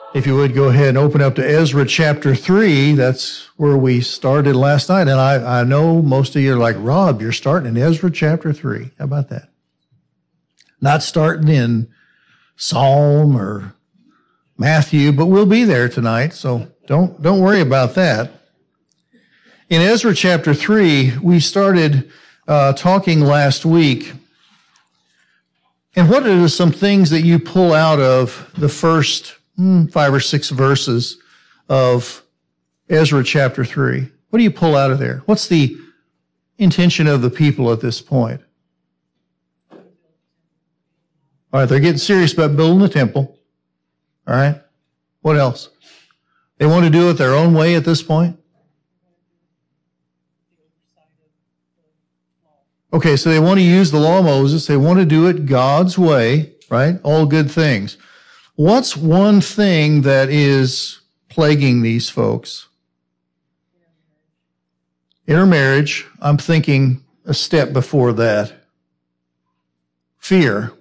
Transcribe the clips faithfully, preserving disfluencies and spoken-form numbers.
If you would go ahead and open up to Ezra chapter three, that's where we started last night. And I, I know most of you are like, Rob, you're starting in Ezra chapter three. How about that? Not starting in Psalm or Matthew, but we'll be there tonight, so don't don't worry about that. In Ezra chapter three, we started uh, talking last week. And what are some things that you pull out of the first five or six verses of Ezra chapter three? What do you pull out of there? What's the intention of the people at this point? All right, they're getting serious about building the temple. All right, what else? They want to do it their own way at this point? Okay, so they want to use the law of Moses. They want to do it God's way, right? All good things. What's one thing that is plaguing these folks? Intermarriage. I'm thinking a step before that. Fear.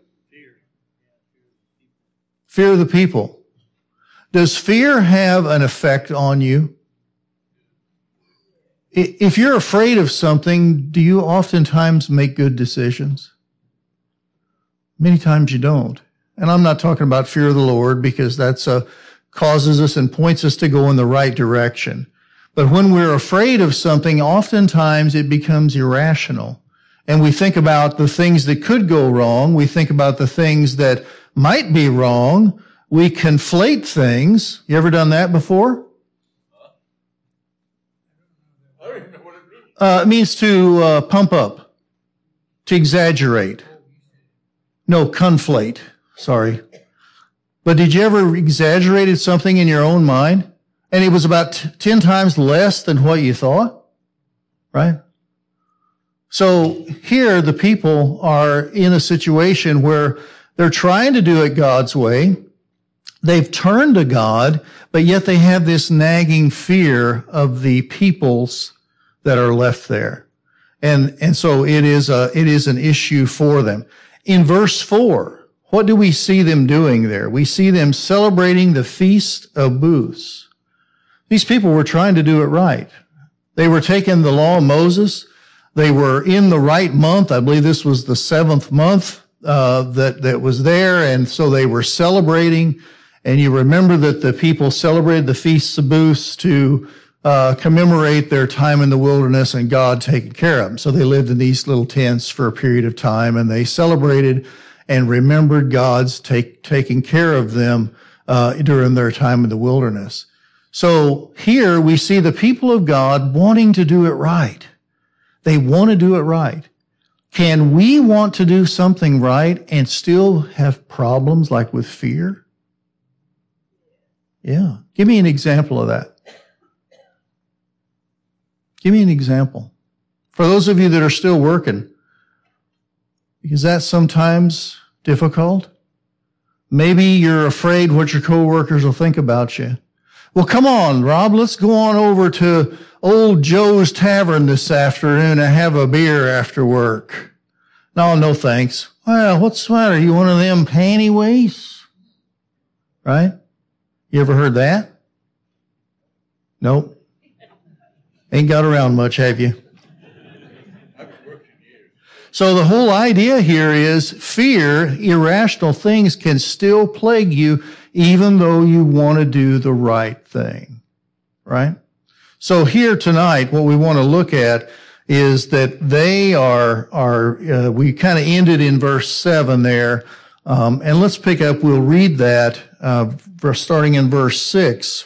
Fear of the people. Does fear have an effect on you? If you're afraid of something, do you oftentimes make good decisions? Many times you don't. And I'm not talking about fear of the Lord, because that's uh, causes us and points us to go in the right direction. But when we're afraid of something, oftentimes it becomes irrational. And we think about the things that could go wrong. We think about the things that might be wrong. We conflate things. You ever done that before? I don't even know what it means. Uh, it means to uh, pump up, to exaggerate. No, conflate. Sorry. But did you ever exaggerate something in your own mind? And it was about t- ten times less than what you thought? Right? So here the people are in a situation where they're trying to do it God's way. They've turned to God, but yet they have this nagging fear of the peoples that are left there. And, and so it is a, it is an issue for them. In verse four, what do we see them doing there? We see them celebrating the Feast of Booths. These people were trying to do it right. They were taking the law of Moses. They were in the right month. I believe this was the seventh month uh, that, that was there. And so they were celebrating. And you remember that the people celebrated the Feast of Booths to uh, commemorate their time in the wilderness and God taking care of them. So they lived in these little tents for a period of time, and they celebrated and remembered God's take, taking care of them uh, during their time in the wilderness. So here we see the people of God wanting to do it right. They want to do it right. Can we want to do something right and still have problems like with fear? Yeah. Give me an example of that. Give me an example. For those of you that are still working, is that sometimes difficult? Maybe you're afraid what your coworkers will think about you. Well, come on, Rob, let's go on over to Old Joe's Tavern this afternoon and have a beer after work. No, no thanks. Well, what's the matter? You one of them panty waists? Right? You ever heard that? Nope. Ain't got around much, have you? So the whole idea here is fear, irrational things can still plague you even though you want to do the right thing, right? So here tonight, what we want to look at is that they are, are uh, we kind of ended in verse seven there, um, and let's pick up, we'll read that uh, starting in verse six.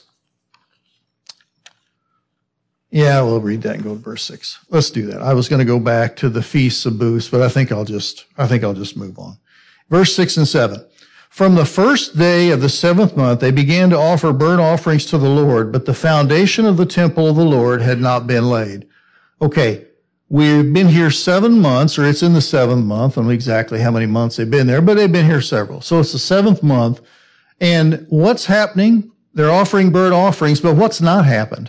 Yeah, we'll read that and go to verse six. Let's do that. I was going to go back to the Feasts of Booths, but I think I'll just, I think I'll just move on. Verse six and seven. From the first day of the seventh month, they began to offer burnt offerings to the Lord, but the foundation of the temple of the Lord had not been laid. Okay, we've been here seven months, or it's in the seventh month. I don't know exactly how many months they've been there, but they've been here several. So it's the seventh month. And what's happening? They're offering burnt offerings, but what's not happened?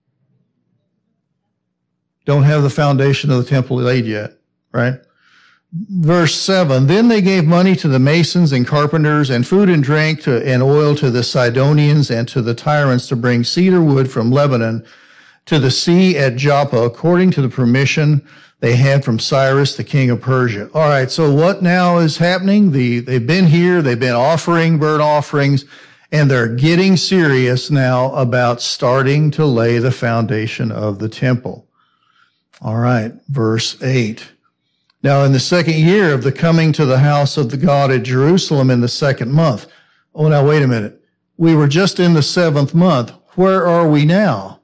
Don't have the foundation of the temple laid yet, right? Verse seven, then they gave money to the masons and carpenters and food and drink to, and oil to the Sidonians and to the Tyrants to bring cedar wood from Lebanon to the sea at Joppa, according to the permission they had from Cyrus, the king of Persia. All right, so what now is happening? The, they've been here, they've been offering burnt offerings, and they're getting serious now about starting to lay the foundation of the temple. All right, verse eight. Now in the second year of the coming to the house of the God at Jerusalem in the second month. Oh, now wait a minute. We were just in the seventh month. Where are we now?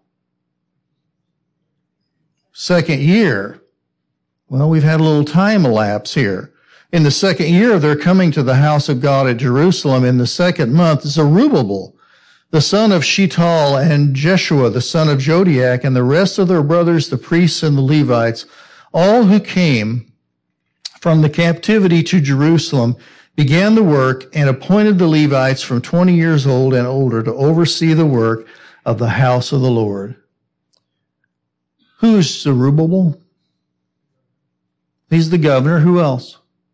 Second year. Well, we've had a little time elapse here. In the second year of their coming to the house of God at Jerusalem in the second month, Zerubbabel, the son of Shealtiel, and Jeshua, the son of Jodiac, and the rest of their brothers, the priests and the Levites, all who came from the captivity to Jerusalem, began the work and appointed the Levites from twenty years old and older to oversee the work of the house of the Lord. Who's Zerubbabel? He's the governor. Who else?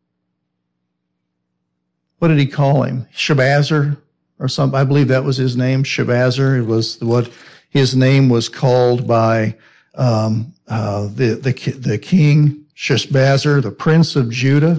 What did he call him? Shabazar or something? I believe that was his name. Shabazar. It was what his name was called by um, uh, the, the the king Sheshbazzar, the prince of Judah.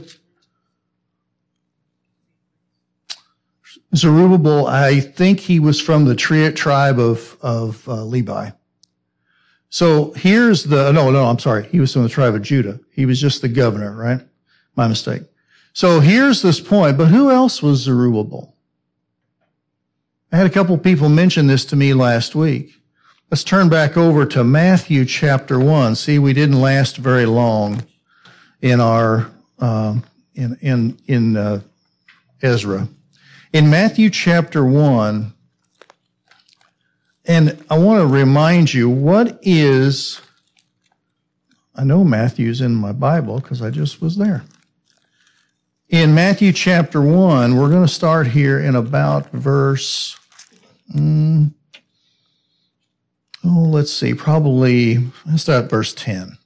Zerubbabel, I think he was from the tri- tribe of of uh, Levi. So here's the, no, no, I'm sorry. He was from the tribe of Judah. He was just the governor, right? My mistake. So here's this point, but who else was Zerubbabel? I had a couple people mention this to me last week. Let's turn back over to Matthew chapter one. See, we didn't last very long in our, um, in, in, in, uh, Ezra. In Matthew chapter one, and I want to remind you, what is, I know Matthew's in my Bible because I just was there. In Matthew chapter one, we're going to start here in about verse, um, oh, let's see, probably, let's start at verse ten.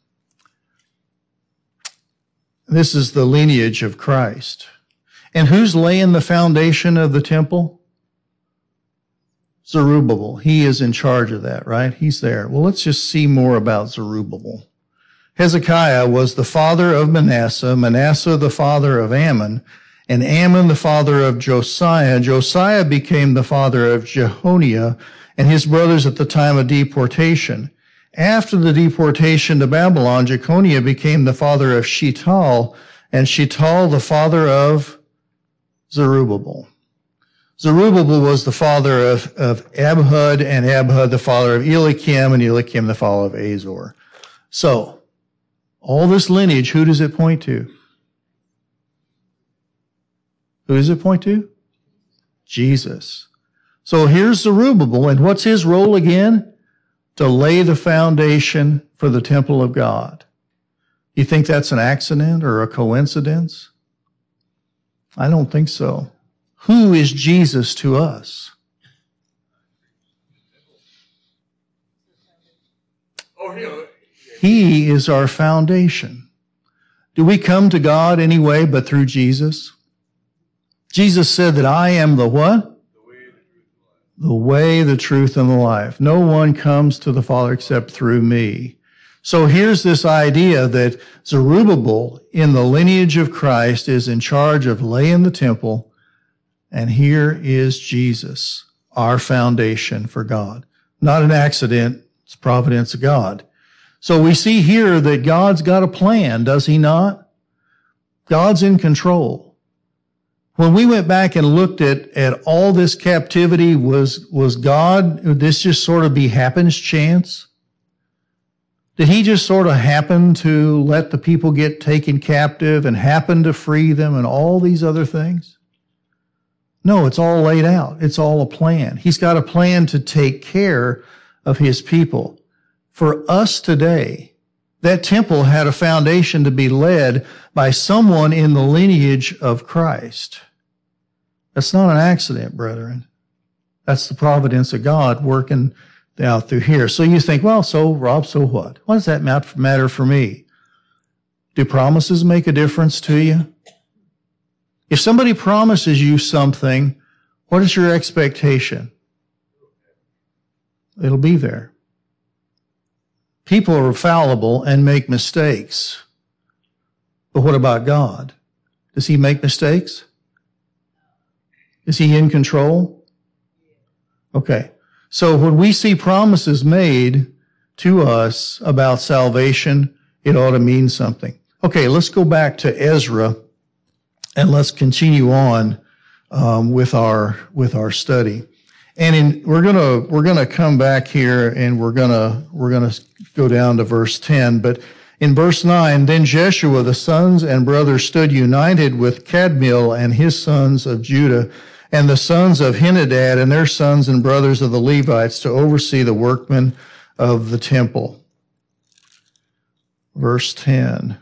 This is the lineage of Christ. And who's laying the foundation of the temple? Zerubbabel. He is in charge of that, right? He's there. Well, let's just see more about Zerubbabel. Hezekiah was the father of Manasseh, Manasseh the father of Ammon, and Ammon the father of Josiah. Josiah became the father of Jehoniah and his brothers at the time of deportation. After the deportation to Babylon, Jeconiah became the father of Shealtiel, and Shealtiel the father of Zerubbabel. Zerubbabel was the father of, of Abhud, and Abhud the father of Eliakim, and Eliakim the father of Azor. So, all this lineage, who does it point to? Who does it point to? Jesus. So here's Zerubbabel, and what's his role again? To lay the foundation for the temple of God. You think that's an accident or a coincidence? I don't think so. Who is Jesus to us? Oh, he, He is our foundation. Do we come to God anyway but through Jesus? Jesus said that I am the what? The way, the truth, and the life. No one comes to the Father except through me. So here's this idea that Zerubbabel in the lineage of Christ is in charge of laying the temple. And here is Jesus, our foundation for God. Not an accident, it's providence of God. So we see here that God's got a plan, does he not? God's in control. When we went back and looked at, at all this captivity, was, was God, would this just sort of be happens chance? Did he just sort of happen to let the people get taken captive and happen to free them and all these other things? No, it's all laid out. It's all a plan. He's got a plan to take care of his people. For us today, that temple had a foundation to be led by someone in the lineage of Christ. That's not an accident, brethren. That's the providence of God working out through here. So you think, well, so Rob, so what? What does that matter for me? Do promises make a difference to you? If somebody promises you something, what is your expectation? It'll be there. People are fallible and make mistakes. But what about God? Does he make mistakes? Is he in control? Okay. So when we see promises made to us about salvation, it ought to mean something. Okay, let's go back to Ezra and let's continue on um, with our with our study. And in, we're gonna we're gonna come back here and we're gonna we're gonna go down to verse ten. But in verse nine, then Jeshua the sons and brothers stood united with Kadmiel and his sons of Judah, and the sons of Henadad and their sons and brothers of the Levites to oversee the workmen of the temple. Verse ten.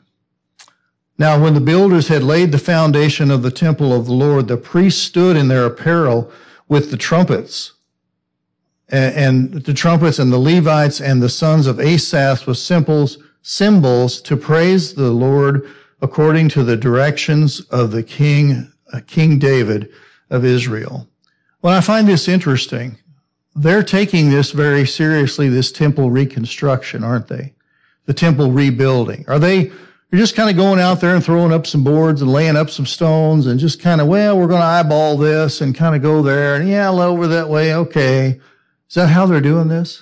Now when the builders had laid the foundation of the temple of the Lord, the priests stood in their apparel with the trumpets, and, and the trumpets and the Levites and the sons of Asaph with cymbals, cymbals to praise the Lord according to the directions of the king, uh, King David of Israel. Well, I find this interesting. They're taking this very seriously, this temple reconstruction, aren't they? The temple rebuilding. Are they, you're just kind of going out there and throwing up some boards and laying up some stones and just kind of, well, we're going to eyeball this and kind of go there and yeah, over that way. Okay. Is that how they're doing this?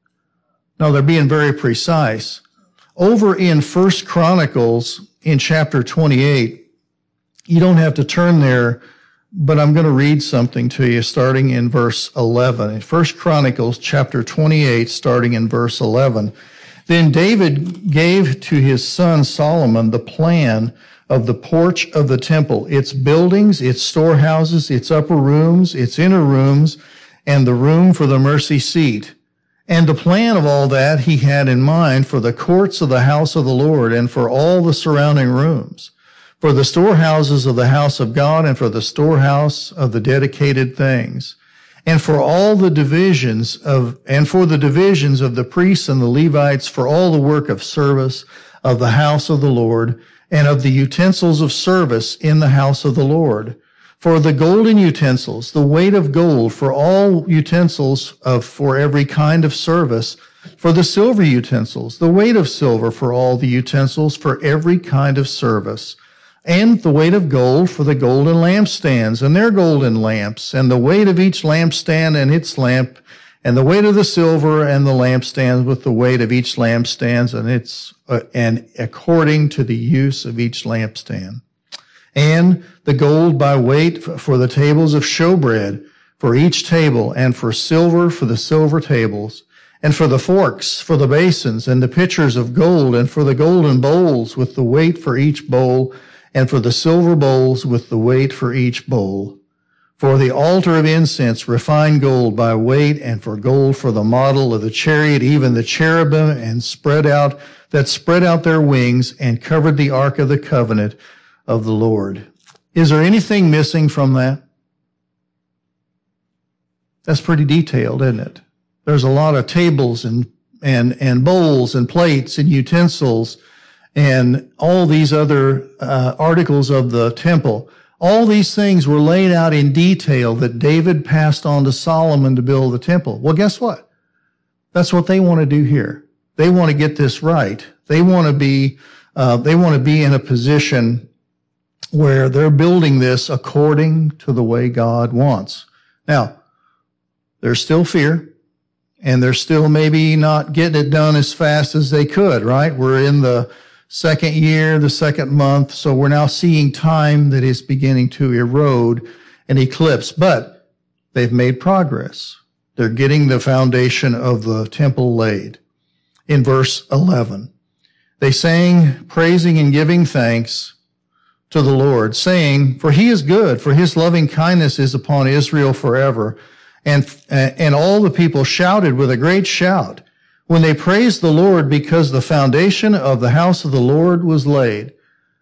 No, they're being very precise. Over in First Chronicles in chapter twenty-eight, you don't have to turn there, but I'm going to read something to you starting in verse eleven. In First Chronicles chapter twenty-eight, starting in verse eleven. Then David gave to his son Solomon the plan of the porch of the temple, its buildings, its storehouses, its upper rooms, its inner rooms, and the room for the mercy seat. And the plan of all that he had in mind for the courts of the house of the Lord and for all the surrounding rooms, for the storehouses of the house of God and for the storehouse of the dedicated things, and for all the divisions of, and for the divisions of the priests and the Levites, for all the work of service of the house of the Lord and of the utensils of service in the house of the Lord, for the golden utensils, the weight of gold for all utensils of, for every kind of service, for the silver utensils, the weight of silver for all the utensils for every kind of service, and the weight of gold for the golden lampstands and their golden lamps, and the weight of each lampstand and its lamp, and the weight of the silver and the lampstands with the weight of each lampstands and its, uh, and according to the use of each lampstand. And the gold by weight for the tables of showbread for each table, and for silver for the silver tables, and for the forks, for the basins, and the pitchers of gold, and for the golden bowls with the weight for each bowl, and for the silver bowls with the weight for each bowl. For the altar of incense, refined gold by weight, and for gold for the model of the chariot, even the cherubim, and spread out, that spread out their wings, and covered the ark of the covenant of the Lord. Is there anything missing from that? That's pretty detailed, isn't it? There's a lot of tables and, and, and bowls and plates and utensils and all these other uh, articles of the temple. All these things were laid out in detail that David passed on to Solomon to build the temple. Well, guess what? That's what they want to do here. They want to get this right. They want to be, uh, they want to be in a position where they're building this according to the way God wants. Now, there's still fear, and they're still maybe not getting it done as fast as they could, right? We're in the second year, the second month, so we're now seeing time that is beginning to erode and eclipse, but they've made progress. They're getting the foundation of the temple laid. In verse eleven, they sang, praising and giving thanks to the Lord, saying, for he is good, for his loving kindness is upon Israel forever. And, and all the people shouted with a great shout when they praised the Lord, because the foundation of the house of the Lord was laid.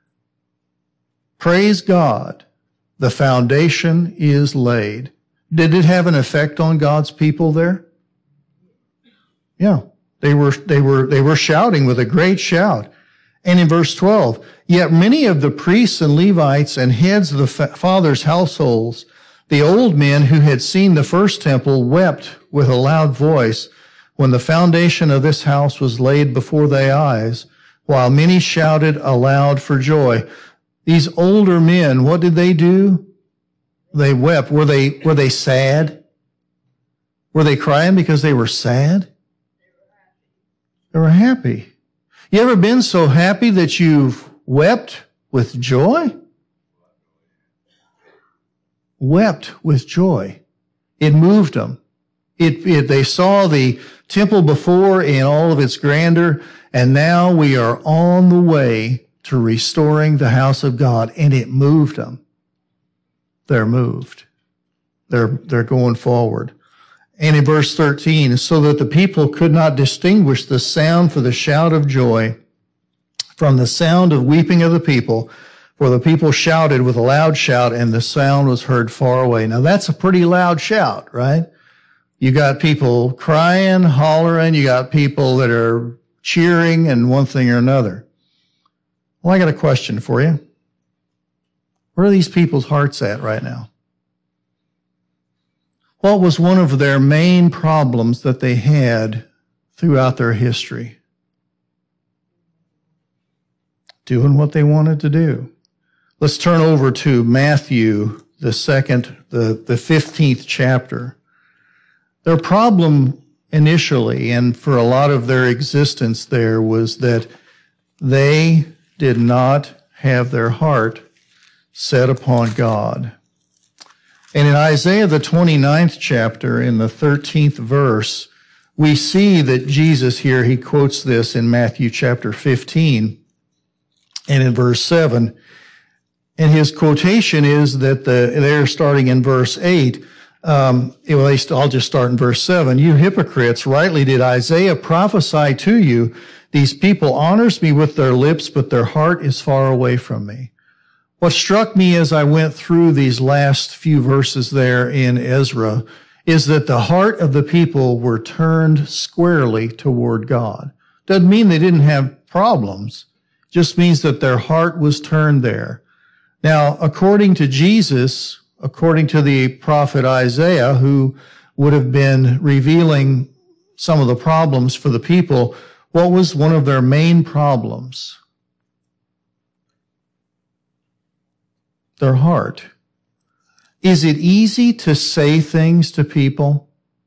Praise God, the foundation is laid. Did it have an effect on God's people there? Yeah, they were, they were, they were shouting with a great shout. And in verse twelve, yet many of the priests and Levites and heads of the fathers' households, the old men who had seen the first temple, wept with a loud voice when the foundation of this house was laid before their eyes, while many shouted aloud for joy. These older men, what did they do? They wept. Were they, were they sad? Were they crying because they were sad? They were happy. You ever been so happy that you've wept with joy? Wept with joy. It moved them. It, it, they saw the temple before in all of its grandeur, and now we are on the way to restoring the house of God, and it moved them. They're moved. They're, they're going forward. And in verse thirteen, so that the people could not distinguish the sound for the shout of joy from the sound of weeping of the people, for the people shouted with a loud shout, and the sound was heard far away. Now that's a pretty loud shout, right? You got people crying, hollering, you got people that are cheering and one thing or another. Well, I got a question for you. Where are these people's hearts at right now? What was one of their main problems that they had throughout their history? Doing what they wanted to do. Let's turn over to Matthew, the second, the, the fifteenth chapter. Their problem initially, and for a lot of their existence there, was that they did not have their heart set upon God. And in Isaiah, the twenty-ninth chapter, in the thirteenth verse, we see that Jesus here, he quotes this in Matthew chapter fifteen and in verse seven. And his quotation is that the, they're starting in verse eight. Um, well, I'll just start in verse seven. You hypocrites, rightly did Isaiah prophesy to you. These people honors me with their lips, but their heart is far away from me. What struck me as I went through these last few verses there in Ezra is that the heart of the people were turned squarely toward God. Doesn't mean they didn't have problems. Just means that their heart was turned there. Now, according to Jesus, according to the prophet Isaiah, who would have been revealing some of the problems for the people, what was one of their main problems? Their heart. Is it easy to say things to people?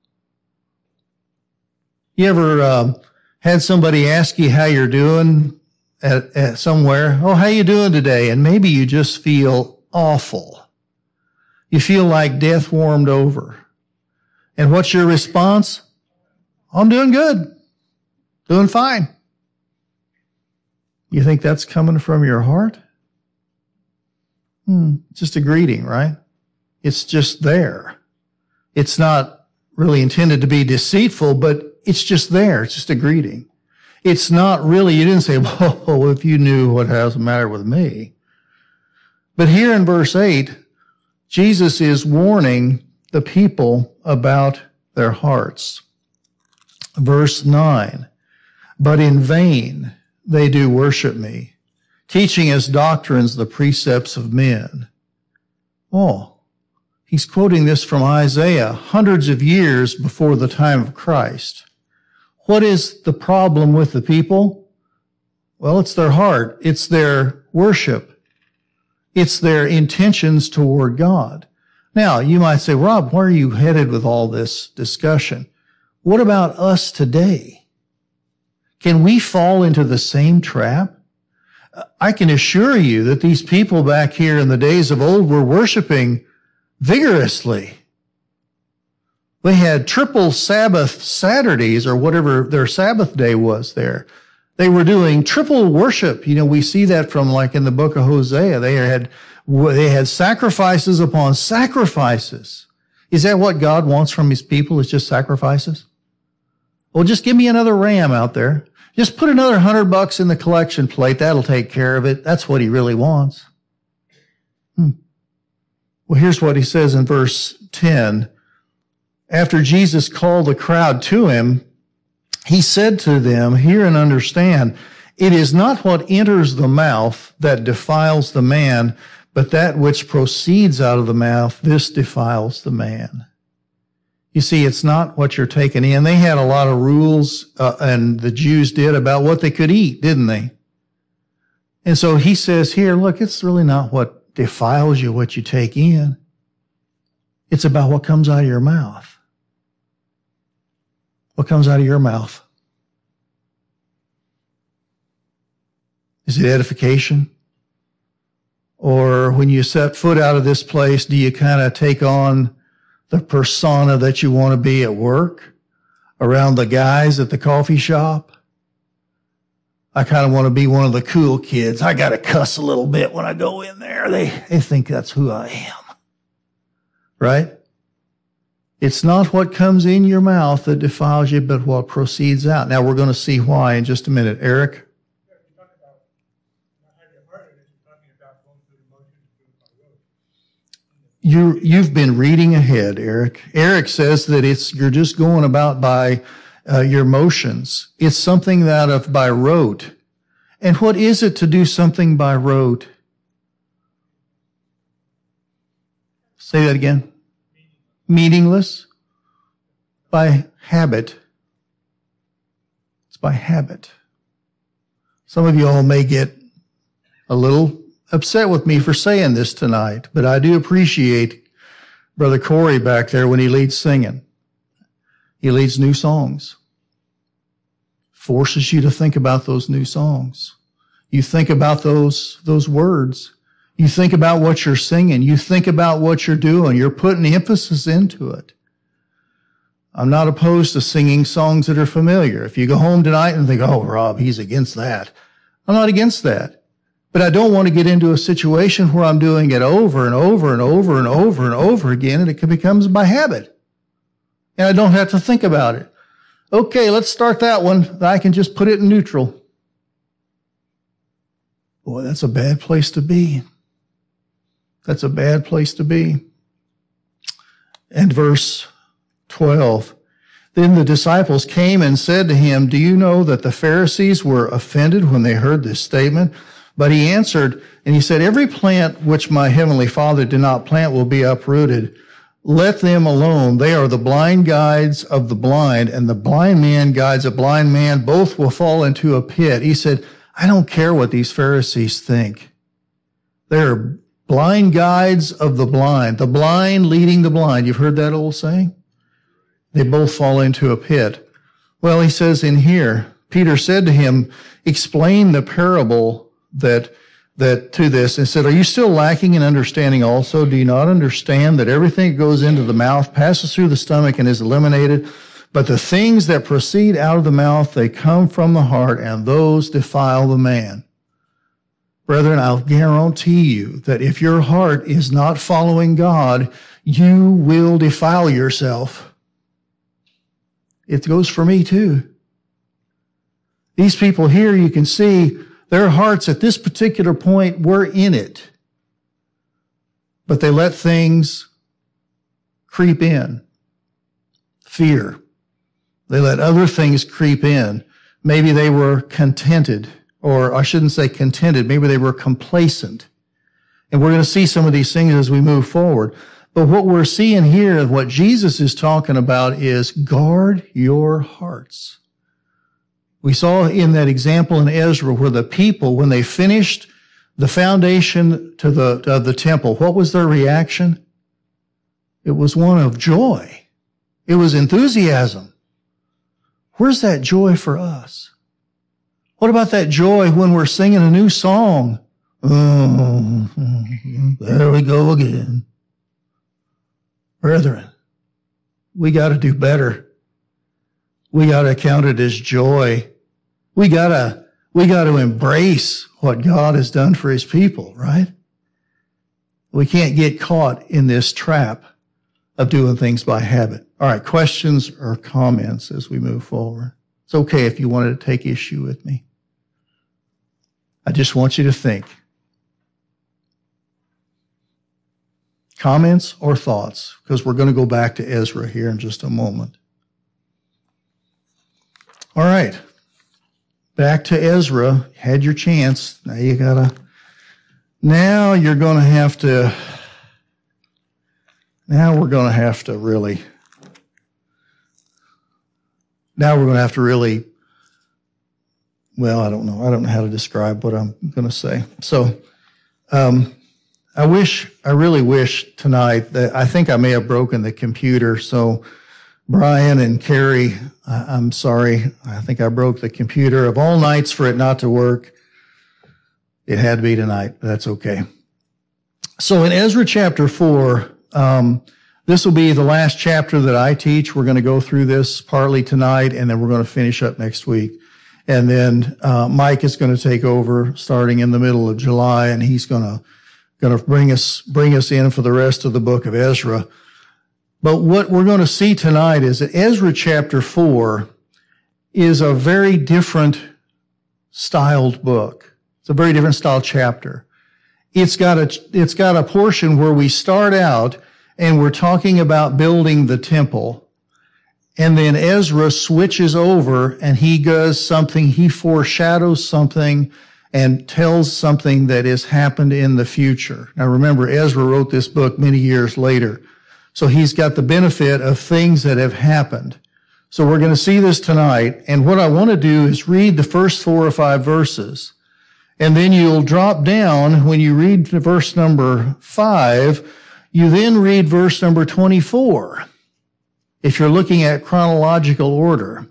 You ever uh, had somebody ask you how you're doing at, at somewhere? Oh, how you doing today? And maybe you just feel awful. You feel like death warmed over. And what's your response? I'm doing good. Doing fine. You think that's coming from your heart? Hmm, just a greeting, right? It's just there. It's not really intended to be deceitful, but it's just there. It's just a greeting. It's not really, you didn't say, whoa, if you knew what has the matter with me. But here in verse eight, Jesus is warning the people about their hearts. Verse nine, but in vain they do worship me, teaching as doctrines the precepts of men. Oh, he's quoting this from Isaiah hundreds of years before the time of Christ. What is the problem with the people? Well, it's their heart. It's their worship. It's their intentions toward God. Now, you might say, Rob, where are you headed with all this discussion? What about us today? Can we fall into the same trap? I can assure you that these people back here in the days of old were worshiping vigorously. They had triple Sabbath Saturdays or whatever their Sabbath day was there. They were doing triple worship. You know, we see that from like in the book of Hosea. They had, they had sacrifices upon sacrifices. Is that what God wants from his people, is just sacrifices? Well, just give me another ram out there. Just put another hundred bucks in the collection plate. That'll take care of it. That's what he really wants. Hmm. Well, here's what he says in verse ten. After Jesus called the crowd to him, he said to them, hear and understand, It is not what enters the mouth that defiles the man, but that which proceeds out of the mouth, this defiles the man. You see, it's not what you're taking in. They had a lot of rules, uh, and the Jews did, about what they could eat, didn't they? And so he says here, look, it's really not what defiles you, what you take in. It's about what comes out of your mouth. What comes out of your mouth? Is it edification? Or when you set foot out of this place, do you kind of take on the persona that you want to be at work, around the guys at the coffee shop? I kind of want to be one of the cool kids. I got to cuss a little bit when I go in there. They, they think that's who I am. Right? It's not what comes in your mouth that defiles you, but what proceeds out. Now we're going to see why in just a minute. Eric? You, you've been reading ahead, Eric. Eric says that it's you're just going about by uh, your motions. It's something that of by rote. And what is it to do something by rote? Say that again. Meaningless. By habit. It's by habit. Some of you all may get a little upset with me for saying this tonight, but I do appreciate Brother Corey back there when he leads singing. He leads new songs. Forces you to think about those new songs. You think about those, those words. You think about what you're singing. You think about what you're doing. You're putting emphasis into it. I'm not opposed to singing songs that are familiar. If you go home tonight and think, oh, Rob, he's against that. I'm not against that. But I don't want to get into a situation where I'm doing it over and over and over and over and over again, and it becomes by habit. And I don't have to think about it. Okay, let's start that one. I can just put it in neutral. Boy, that's a bad place to be. That's a bad place to be. And verse twelve. Then the disciples came and said to him, do you know that the Pharisees were offended when they heard this statement? But he answered, and he said, every plant which my heavenly Father did not plant will be uprooted. Let them alone. They are the blind guides of the blind, and the blind man guides a blind man. Both will fall into a pit. He said, I don't care what these Pharisees think. They're blind guides of the blind, the blind leading the blind. You've heard that old saying? They both fall into a pit. Well, he says in here, Peter said to him, explain the parable that that to this, and said, are you still lacking in understanding also? Do you not understand that everything that goes into the mouth passes through the stomach and is eliminated? But the things that proceed out of the mouth, they come from the heart, and those defile the man. Brethren, I'll guarantee you that if your heart is not following God, you will defile yourself. It goes for me too. These people here, you can see, their hearts at this particular point were in it. But they let things creep in. Fear. They let other things creep in. Maybe they were contented, or I shouldn't say contented, maybe they were complacent. And we're going to see some of these things as we move forward. But what we're seeing here and what Jesus is talking about is guard your hearts. We saw in that example in Ezra where the people, when they finished the foundation to the, to the temple, what was their reaction? It was one of joy. It was enthusiasm. Where's that joy for us? What about that joy when we're singing a new song? Oh, there we go again. Brethren, we got to do better. We got to count it as joy. We gotta, we gotta embrace what God has done for his people, right? We can't get caught in this trap of doing things by habit. All right, questions or comments as we move forward? It's okay if you wanted to take issue with me. I just want you to think. Comments or thoughts? Because we're going to go back to Ezra here in just a moment. All right. back to Ezra. Had your chance. Now you gotta, now you're going to have to, now we're going to have to really, now we're going to have to really, well, I don't know. I don't know how to describe what I'm going to say. So, um, I wish, I really wish tonight that, I think I may have broken the computer. So Brian and Carrie, I, I'm sorry. I think I broke the computer. Of all nights for it not to work, it had to be tonight. That's okay. So in Ezra chapter four, um, this will be the last chapter that I teach. We're going to go through this partly tonight, and then we're going to finish up next week. And then uh, Mike is going to take over starting in the middle of July, and he's going to going to bring us bring us in for the rest of the book of Ezra. But what we're going to see tonight is that Ezra chapter four is a very different styled book. It's a very different styled chapter. It's got a it's got a portion where we start out and we're talking about building the temple. And then Ezra switches over and he does something, he foreshadows something and tells something that has happened in the future. Now remember, Ezra wrote this book many years later. So he's got the benefit of things that have happened. So we're going to see this tonight. And what I want to do is read the first four or five verses. And then you'll drop down when you read verse number five. You then read verse number twenty-four. If you're looking at chronological order,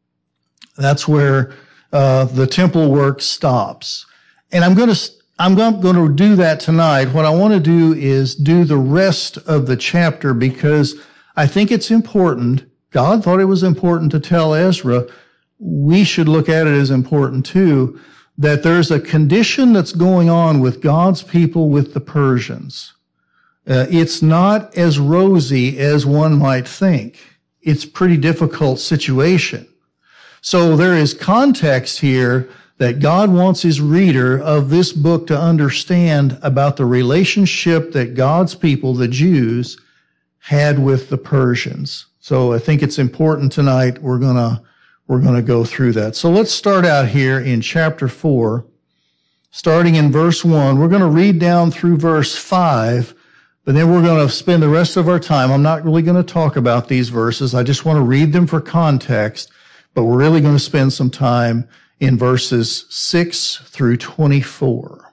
that's where uh, the temple work stops. And I'm going to I'm going to do that tonight. What I want to do is do the rest of the chapter because I think it's important. God thought it was important to tell Ezra. We should look at it as important too, that there's a condition that's going on with God's people with the Persians. Uh, it's not as rosy as one might think. It's a pretty difficult situation. So there is context here that God wants his reader of this book to understand about the relationship that God's people, the Jews, had with the Persians. So I think it's important tonight. We're gonna, we're gonna go through that. So let's start out here in chapter four, starting in verse one. We're gonna read down through verse five, but then we're gonna spend the rest of our time. I'm not really gonna talk about these verses. I just want to read them for context, but we're really gonna spend some time in verses six through twenty-four.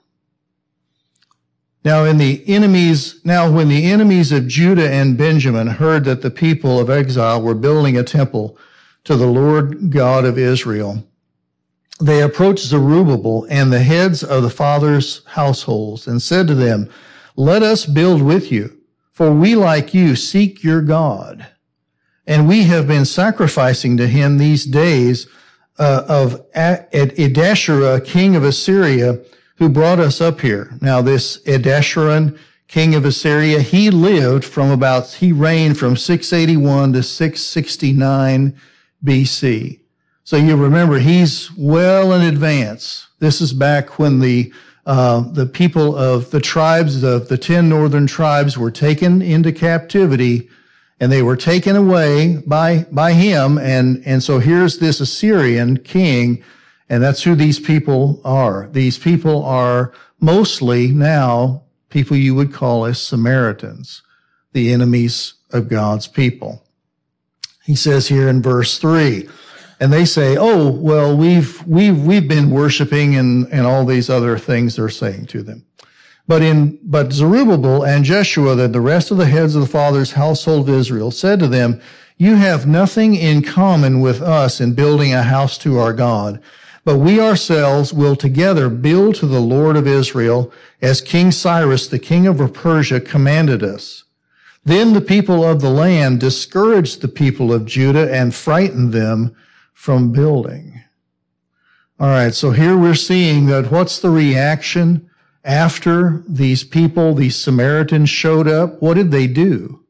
Now in the enemies, now when the enemies of Judah and Benjamin heard that the people of exile were building a temple to the Lord God of Israel, they approached Zerubbabel and the heads of the fathers' households and said to them, "Let us build with you, for we like you seek your God. And we have been sacrificing to him these days Uh, of Edashura, king of Assyria, who brought us up here." Now this Edashuran, king of Assyria, he lived from about, he reigned from six eighty-one to six sixty-nine B C. So you remember, he's well in advance. This is back when the, uh, the people of the tribes of the ten northern tribes were taken into captivity. And they were taken away by, by him. And, and so here's this Assyrian king. And that's who these people are. These people are mostly now people you would call as Samaritans, the enemies of God's people. He says here in verse three, and they say, "Oh, well, we've, we've, we've been worshiping," and, and all these other things they're saying to them. But in, but Zerubbabel and Jeshua and the rest of the heads of the fathers' household of Israel said to them, "You have nothing in common with us in building a house to our God, but we ourselves will together build to the Lord of Israel as King Cyrus, the king of Persia, commanded us." Then the people of the land discouraged the people of Judah and frightened them from building. All right. So here we're seeing that what's the reaction after these people, these Samaritans showed up? What did they do?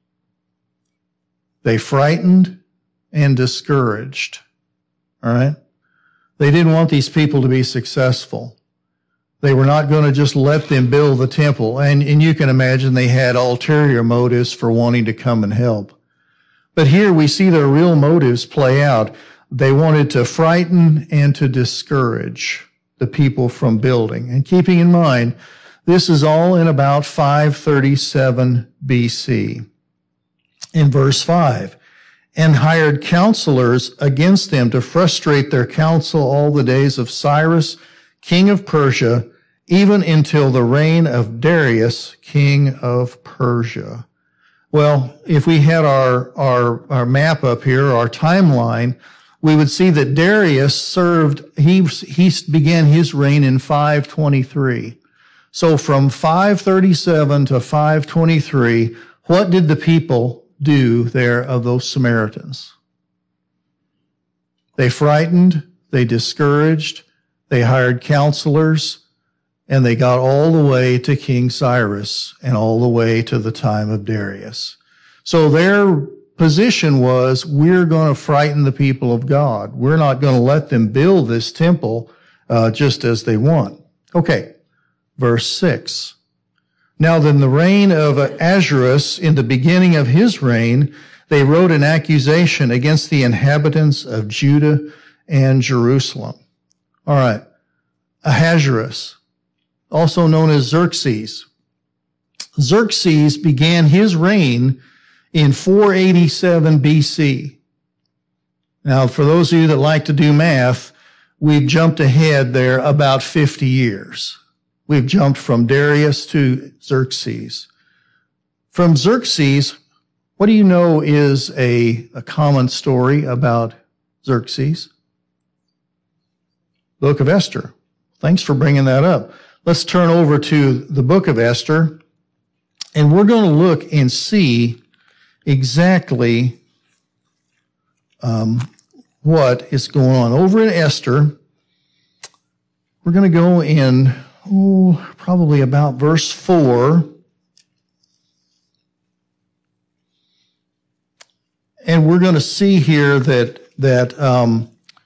They frightened and discouraged. All right? They didn't want these people to be successful. They were not going to just let them build the temple. And, and you can imagine they had ulterior motives for wanting to come and help. But here we see their real motives play out. They wanted to frighten and to discourage the people from building. And keeping in mind, this is all in about five thirty-seven B C. In verse five, and hired counselors against them to frustrate their counsel all the days of Cyrus, king of Persia, even until the reign of Darius, king of Persia. Well, if we had our, our, our map up here, our timeline, we would see that Darius served, he, he began his reign in five twenty-three. So from five thirty-seven to five twenty-three, what did the people do there of those Samaritans? They frightened, they discouraged, they hired counselors, and they got all the way to King Cyrus and all the way to the time of Darius. So their position was, we're going to frighten the people of God. We're not going to let them build this temple uh, just as they want. Okay, verse six. Now then, the reign of Ahasuerus, in the beginning of his reign, they wrote an accusation against the inhabitants of Judah and Jerusalem. All right, Ahasuerus, also known as Xerxes. Xerxes began his reign in four eighty-seven B C. Now, for those of you that like to do math, we've jumped ahead there about fifty years. We've jumped from Darius to Xerxes. From Xerxes, what do you know is a, a common story about Xerxes? Book of Esther. Thanks for bringing that up. Let's turn over to the book of Esther, and we're going to look and see exactly um, what is going on. Over in Esther, we're going to go in Oh, probably about verse four. And we're going to see here that, that um,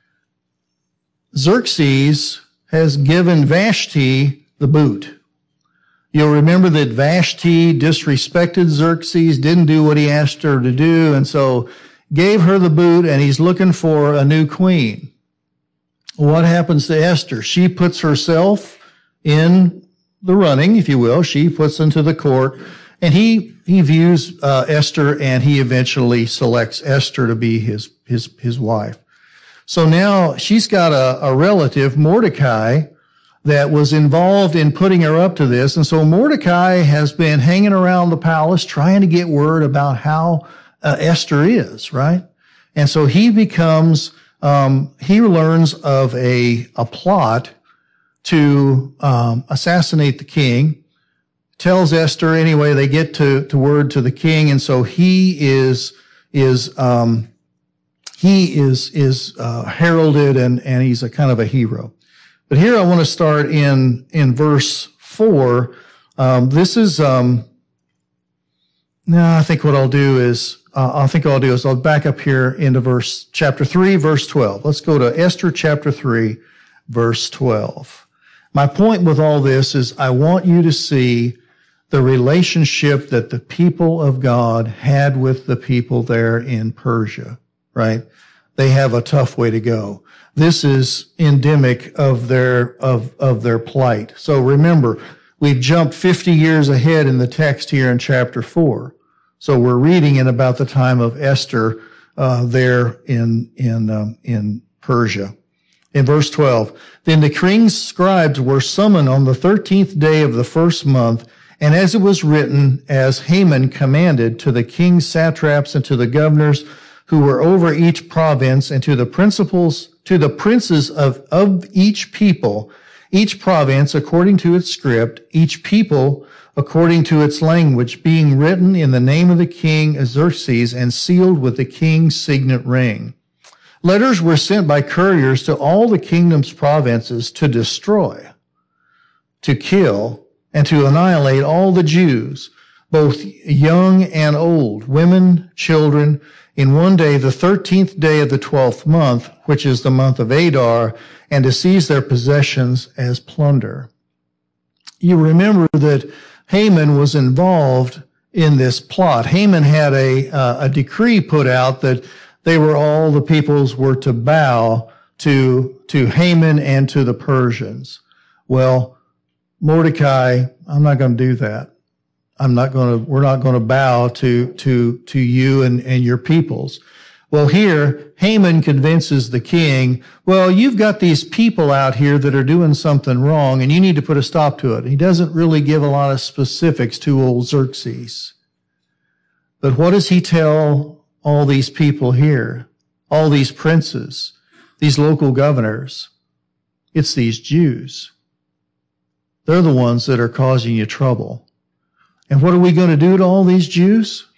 Xerxes has given Vashti the boot. You'll remember that Vashti disrespected Xerxes, didn't do what he asked her to do, and so gave her the boot, and he's looking for a new queen. What happens to Esther? She puts herself in the running, if you will. She puts into the court, and he he views uh, Esther, and he eventually selects Esther to be his his his wife. So now she's got a, a relative, Mordecai, that was involved in putting her up to this, and so Mordecai has been hanging around the palace trying to get word about how uh, Esther is, right? And so he becomes um, he learns of a a plot to um, assassinate the king, tells Esther anyway. They get to, to word to the king, and so he is is um, he is is uh, heralded, and and he's a kind of a hero. But here I want to start in in verse four. Um, this is um, no. I think what I'll do is uh, I think what I'll do is I'll back up here into verse chapter three, verse twelve. Let's go to Esther chapter three, verse twelve. My point with all this is I want you to see the relationship that the people of God had with the people there in Persia, right? They have a tough way to go. This is endemic of their, of, of their plight. So remember, we've jumped fifty years ahead in the text here in chapter four. So we're reading in about the time of Esther, uh, there in, in, um, in Persia. In verse twelve, then the king's scribes were summoned on the thirteenth day of the first month, and as it was written, as Haman commanded, to the king's satraps and to the governors who were over each province, and to the principals, to the princes of, of each people, each province according to its script, each people according to its language, being written in the name of the king Xerxes and sealed with the king's signet ring. Letters were sent by couriers to all the kingdom's provinces to destroy, to kill, and to annihilate all the Jews, both young and old, women, children, in one day, the thirteenth day of the twelfth month, which is the month of Adar, and to seize their possessions as plunder. You remember that Haman was involved in this plot. Haman had a, uh, a decree put out that they were all, the peoples were to bow to, to Haman and to the Persians. Well, Mordecai, I'm not going to do that. I'm not going to, we're not going to bow to, to, to you and, and your peoples. Well, here, Haman convinces the king, well, you've got these people out here that are doing something wrong, and you need to put a stop to it. He doesn't really give a lot of specifics to old Xerxes. But what does he tell all these people here, all these princes, these local governors? It's these Jews. They're the ones that are causing you trouble. And what are we going to do to all these Jews?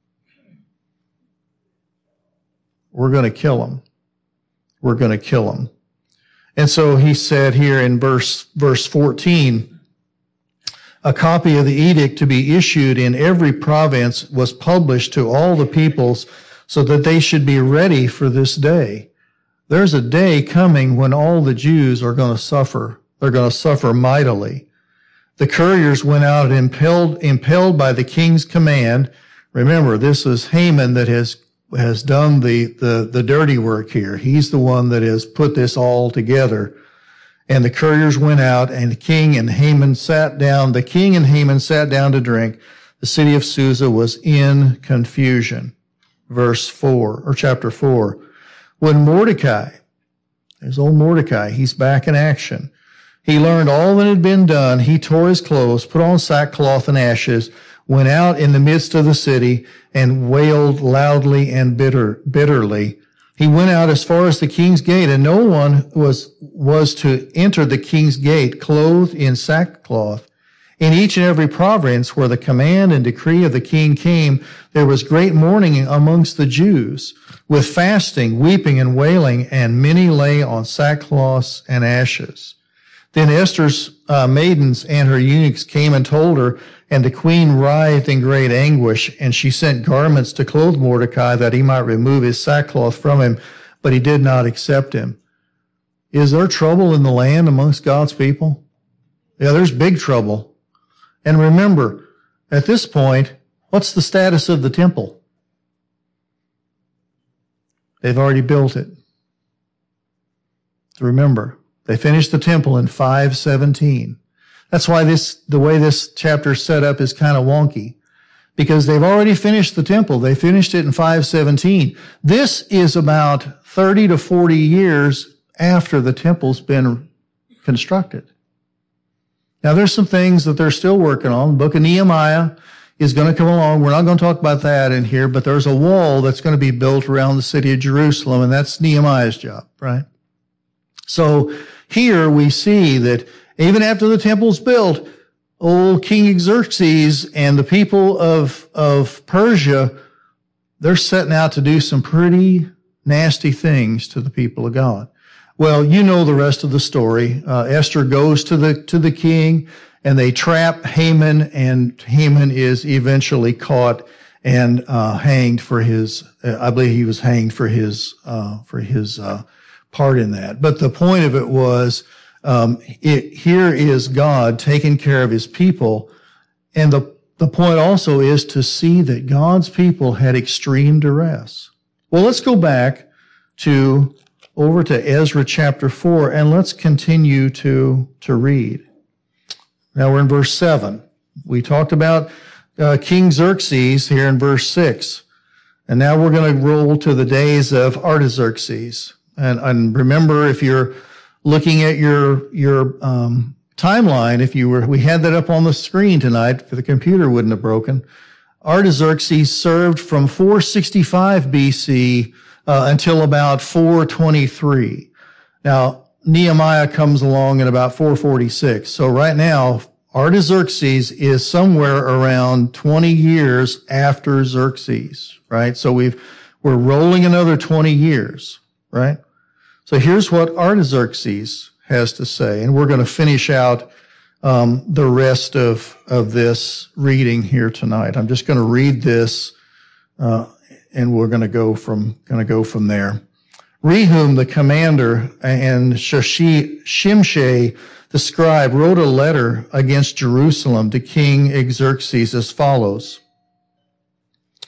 We're going to kill them. We're going to kill them. And so he said here in verse, verse fourteen, a copy of the edict to be issued in every province was published to all the peoples so that they should be ready for this day. There's a day coming when all the Jews are going to suffer. They're going to suffer mightily. The couriers went out and impelled, impelled by the king's command. Remember, this is Haman that has has done the, the, the dirty work here. He's the one that has put this all together. And the couriers went out, and the king and Haman sat down. The king and Haman sat down to drink. The city of Susa was in confusion. Verse four, or chapter four. When Mordecai, there's old Mordecai, he's back in action. He learned all that had been done. He tore his clothes, put on sackcloth and ashes, went out in the midst of the city and wailed loudly and bitter, bitterly. He went out as far as the king's gate, and no one was, was to enter the king's gate clothed in sackcloth. In each and every province where the command and decree of the king came, there was great mourning amongst the Jews, with fasting, weeping, and wailing, and many lay on sackcloths and ashes. Then Esther's uh, maidens and her eunuchs came and told her, and the queen writhed in great anguish, and she sent garments to clothe Mordecai that he might remove his sackcloth from him, but he did not accept him. Is there trouble in the land amongst God's people? Yeah, there's big trouble. And remember, at this point, what's the status of the temple? They've already built it. Remember, they finished the temple in five seventeen. That's why this, the way this chapter is set up is kind of wonky, because they've already finished the temple. They finished it in five seventeen. This is about thirty to forty years after the temple's been constructed. Now, there's some things that they're still working on. The book of Nehemiah is going to come along. We're not going to talk about that in here, but there's a wall that's going to be built around the city of Jerusalem, and that's Nehemiah's job, right? So here we see that even after the temple's built, old King Xerxes and the people of, of Persia, they're setting out to do some pretty nasty things to the people of God. Well, you know the rest of the story. Uh, Esther goes to the, to the king, and they trap Haman, and Haman is eventually caught and, uh, hanged for his, uh, I believe he was hanged for his, uh, for his, uh, part in that. But the point of it was, um, it, here is God taking care of his people. And the, the point also is to see that God's people had extreme duress. Well, let's go back to, over to Ezra chapter four, and let's continue to, to read. Now we're in verse seven. We talked about uh, King Xerxes here in verse six. And now we're going to roll to the days of Artaxerxes. And, and remember, if you're looking at your your um, timeline, if you were, we had that up on the screen tonight, if the computer wouldn't have broken. Artaxerxes served from four sixty-five B C uh, until about four twenty-three. Now, Nehemiah comes along at about four forty-six. So right now, Artaxerxes is somewhere around twenty years after Xerxes, right? So we've, we're rolling another twenty years, right? So here's what Artaxerxes has to say, and we're going to finish out um, the rest of, of this reading here tonight. I'm just going to read this, uh, and we're going to go from, going to go from there. Rehum, the commander, and Shashi, Shimshai, the scribe, wrote a letter against Jerusalem to King Xerxes as follows.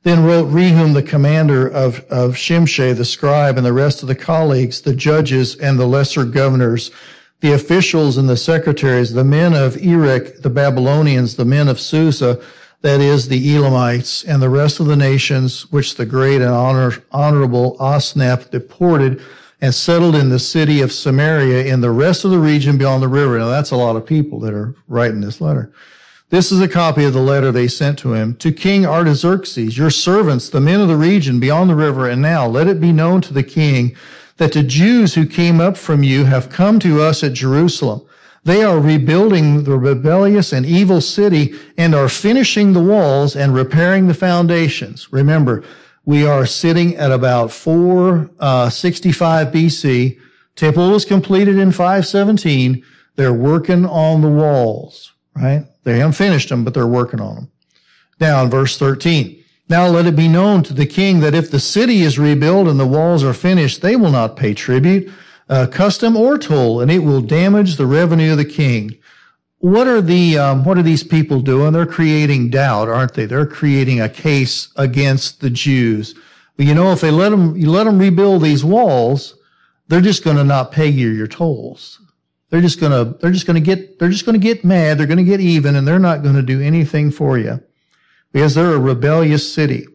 Then wrote Rehum, the commander of, of Shimshai, the scribe, and the rest of the colleagues, the judges and the lesser governors, the officials and the secretaries, the men of Erech, the Babylonians, the men of Susa, that is, the Elamites, and the rest of the nations which the great and honor, honorable Osnap deported and settled in the city of Samaria in the rest of the region beyond the river. Now, that's a lot of people that are writing this letter. This is a copy of the letter they sent to him. To King Artaxerxes, your servants, the men of the region beyond the river, and now let it be known to the king that the Jews who came up from you have come to us at Jerusalem. They are rebuilding the rebellious and evil city and are finishing the walls and repairing the foundations. Remember, we are sitting at about four sixty-five B C. Temple was completed in five seventeen. They're working on the walls, right? They haven't finished them, but they're working on them. Now in verse thirteen. Now let it be known to the king that if the city is rebuilt and the walls are finished, they will not pay tribute, uh, custom or toll, and it will damage the revenue of the king. What are the um, what are these people doing? They're creating doubt, aren't they? They're creating a case against the Jews. But you know, if they let them, you let them rebuild these walls, they're just going to not pay you your tolls. They're just going to they're just going to get they're just going to get mad. They're going to get even, and they're not going to do anything for you because they're a rebellious city.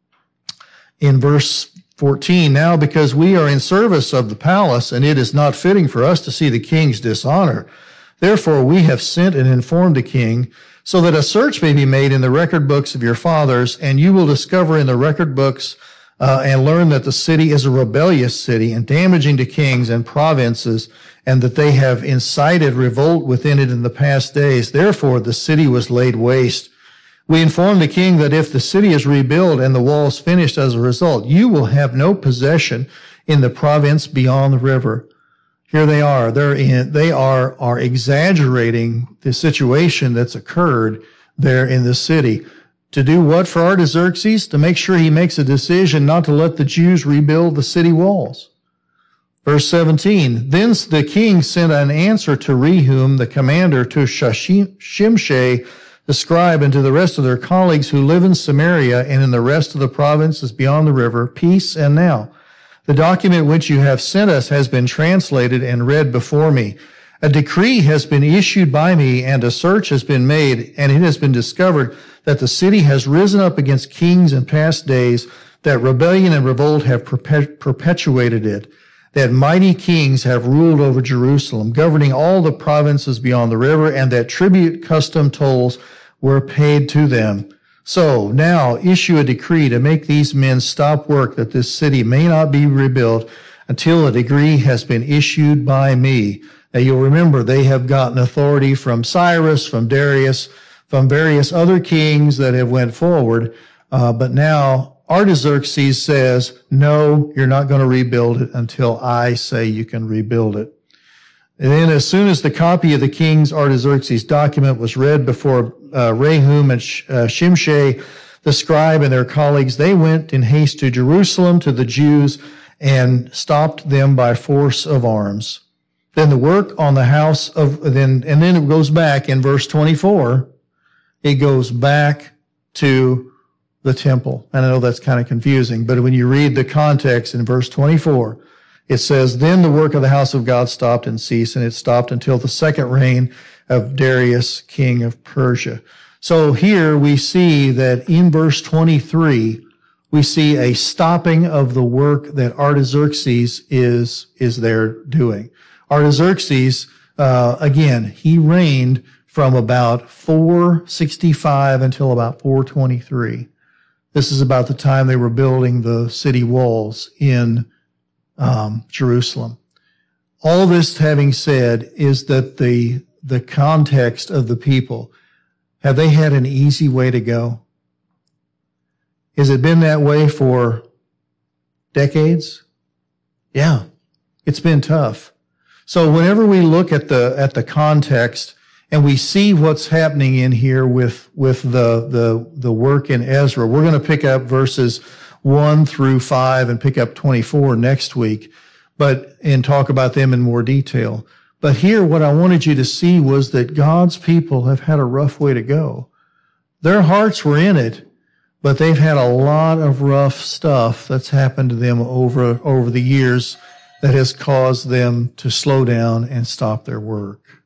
In verse fourteen, now because we are in service of the palace, and it is not fitting for us to see the king's dishonor. Therefore, we have sent and informed the king, so that a search may be made in the record books of your fathers, and you will discover in the record books uh, and learn that the city is a rebellious city and damaging to kings and provinces, and that they have incited revolt within it in the past days. Therefore, the city was laid waste. We informed the king that if the city is rebuilt and the walls finished as a result, you will have no possession in the province beyond the river. Here they are. They're in, they are, are exaggerating the situation that's occurred there in the city. To do what for Artaxerxes? To make sure he makes a decision not to let the Jews rebuild the city walls. Verse seventeen, then the king sent an answer to Rehum, the commander, to Shimshai, the scribe, and to the rest of their colleagues who live in Samaria and in the rest of the provinces beyond the river, peace and now. The document which you have sent us has been translated and read before me. A decree has been issued by me, and a search has been made, and it has been discovered that the city has risen up against kings in past days, that rebellion and revolt have perpet- perpetuated it, that mighty kings have ruled over Jerusalem, governing all the provinces beyond the river, and that tribute, custom, tolls were paid to them. So now issue a decree to make these men stop work, that this city may not be rebuilt until a decree has been issued by me. Now you'll remember they have gotten authority from Cyrus, from Darius, from various other kings that have went forward. Uh, but now Artaxerxes says, no, you're not going to rebuild it until I say you can rebuild it. And then as soon as the copy of the king's Artaxerxes document was read before uh, Rehum and Sh- uh, Shimshai, the scribe, and their colleagues, they went in haste to Jerusalem to the Jews and stopped them by force of arms. Then the work on the house of, then, and then it goes back in verse twenty-four, it goes back to the temple. And I know that's kind of confusing, but when you read the context in verse twenty-four, it says, then the work of the house of God stopped and ceased, and it stopped until the second reign of Darius, king of Persia. So here we see that in verse twenty-three, we see a stopping of the work that Artaxerxes is, is there doing. Artaxerxes, uh, again, he reigned from about four sixty-five until about four twenty-three. This is about the time they were building the city walls in Um, Jerusalem. All this having said is that the the context of the people, have they had an easy way to go? Has it been that way for decades? Yeah, it's been tough. So whenever we look at the at the context and we see what's happening in here with with the the the work in Ezra, we're going to pick up verses one through five and pick up twenty-four next week, but, and talk about them in more detail. But here, what I wanted you to see was that God's people have had a rough way to go. Their hearts were in it, but they've had a lot of rough stuff that's happened to them over over the years that has caused them to slow down and stop their work.